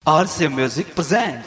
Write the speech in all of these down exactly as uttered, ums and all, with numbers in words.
R C Music presents.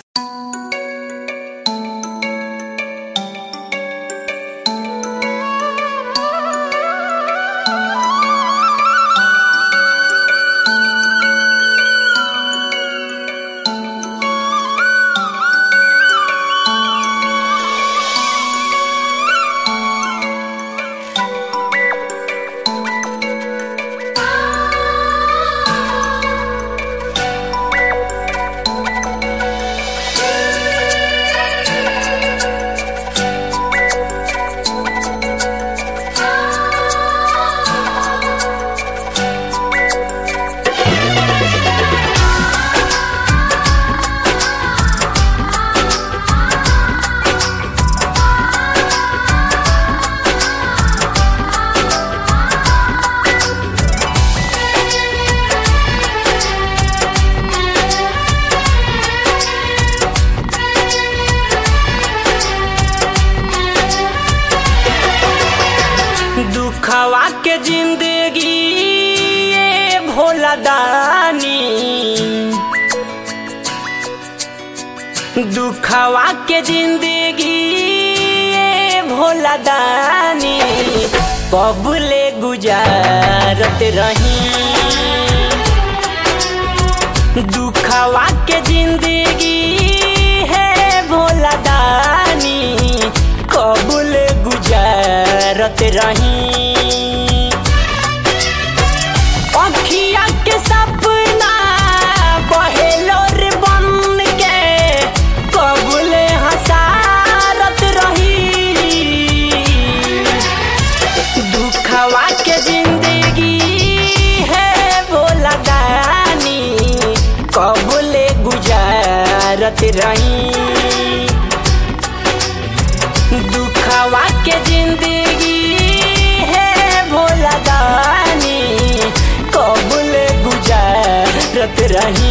दुखवा के जिंदगी ये भोला दानी, दुखवा के जिंदगी ये भोला दानी, कबले गुजारत रही। दुखवा के जिंदगी है भोला दानी, कबले गुजारत रही। अखिया के सपना बहेलो रे बन के, कबले हंसारत रही। दुखवा के जिंदगी है भोला दानी, कबले गुजारत रही। दुखवा के जिंदगी है भोला दानी, कबले गुजारत रही।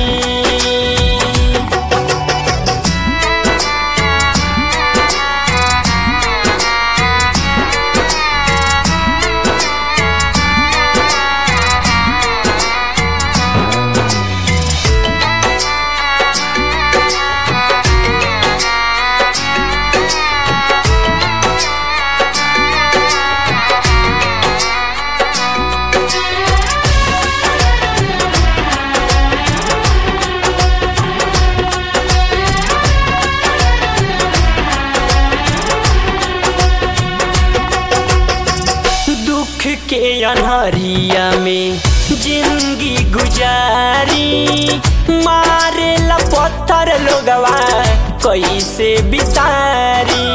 के अनहरिया में जिंदगी गुजारी, मारे ला पत्थर लोगवा कैसे बिसारी।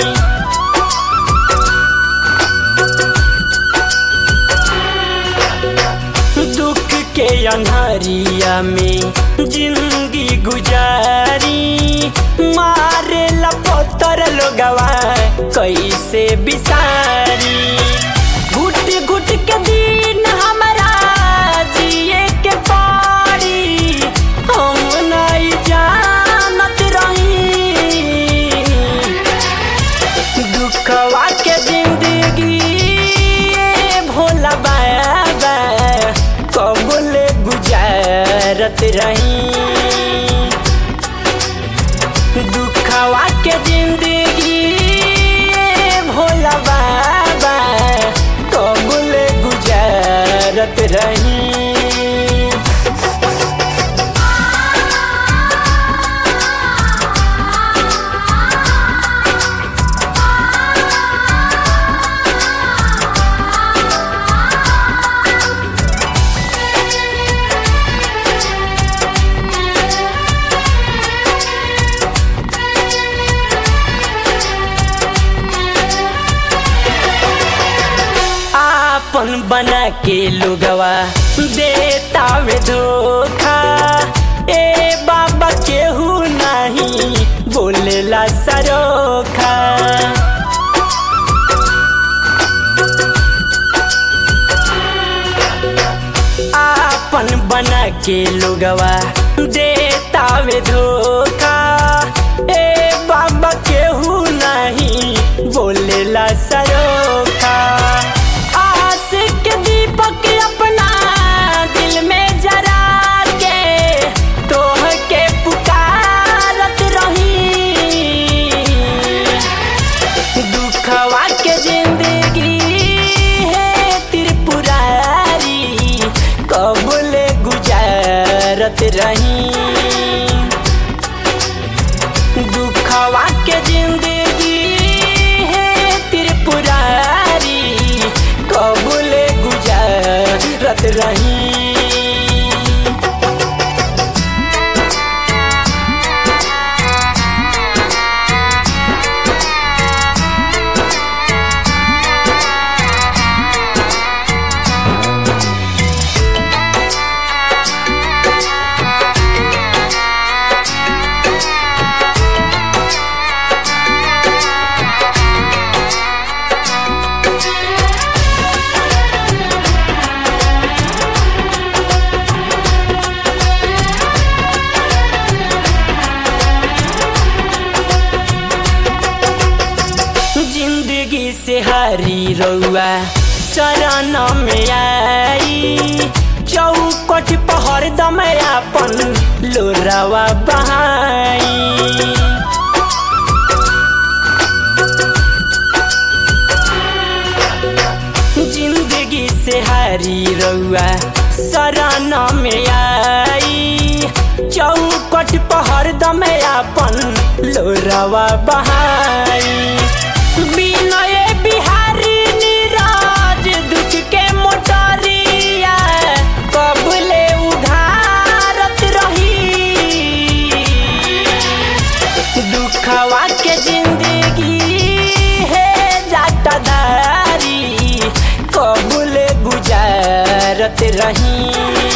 दुख के अनहरिया में जिंदगी गुजारी, मारे ला पत्थर लोगवा कैसे बिसारी। घुट घुट के दिन हमरा जिए के पारी, हम नहीं जानत रही। दुखवा के जिंदगी भोला बाबा, कबले गुजारत रही। दुखवा के जिंदगी भोला बाबा, कबले गुजारत रही। अपन बना के लोगवा देता वे धोखा, ए बाबा केहू नहीं बोलेला सरोखा। अपन बना के लोगवा देता वे धोखा, ए बाबा केहू नहीं बोलेला सरोखा। के दीपक अपना दिल में जरा के तोह के गुजारत रही। दुखवा के जिंदगी है त्रिपुरारी, कबूले गुजारत रही। जिंदगी से हारी रउआ शरण में आई, चौकट पहर दम अपन लोरावा बहाई। जिंदगी से हारी रउआ शरण में आई, चौकट पहर दम अपन लोरावा बहाई। विनय बिहारी नीरज दुख के मोटरिया, कबूले उधारत रही। दुखवा के जिंदगी है जाटादारी, कबूले गुजारत रही।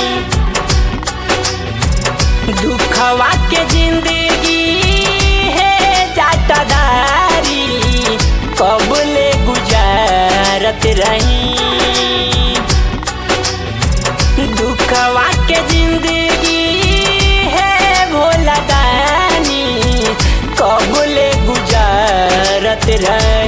दुखवा के जिंदगी है जाटादारी, कबूले गुजारत रही। दुखवा के जिंदगी है भोला दानी, कबूले गुजारत रही।